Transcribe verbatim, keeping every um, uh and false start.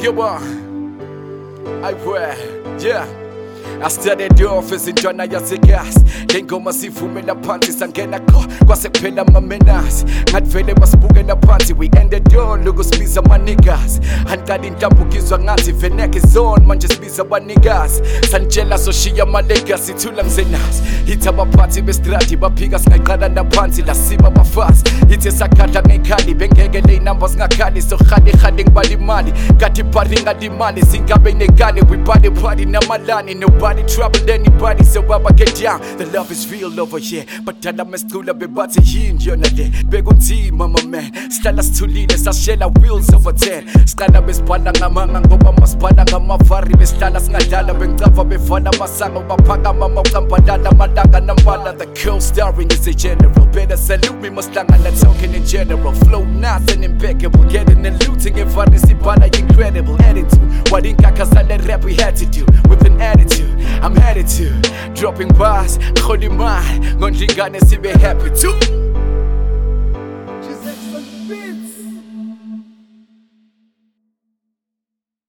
yebo I wear, yeah. I started off as intwana yasegas lengoma sivumela phansi sangena kho kwasekuphela mamenas ngatvele basibukela phansi we ended all ukusibiza maniggas anqala inhlambukizwa ngathi veneke zone manje sibiza abanikazi sanitshela soshiya amalegacy thula ngizenazi ithi abaphathi bestrati baphika singaqala naphansi lasiba abafazi ithi sakadla ngekhali bengeke le numbers ngakhali so khali khali ngibala imali kathi party ngalimali singabe nekale we party party namalani nobody trouble anybody so baba get down the love is real over here but dala mesicula bebathi yini yona le bekunzima mama man sihlala sithulile sashela wheels over ten siqala besibhala ngamanga ngoba masibhala ngamavari besihlala singadlala bengicava bevala amasango baphakama amaqambalala amalanga nambala the cool starring is a general better salute me masihlangana talking in general flow nice and impeccable getting and looting every sibhala incredible attitude what inkakazale rap we had to do with an attitude I'm headed to dropping bars, holy mind, ngondlingane sibe happy too. She's excellent beats.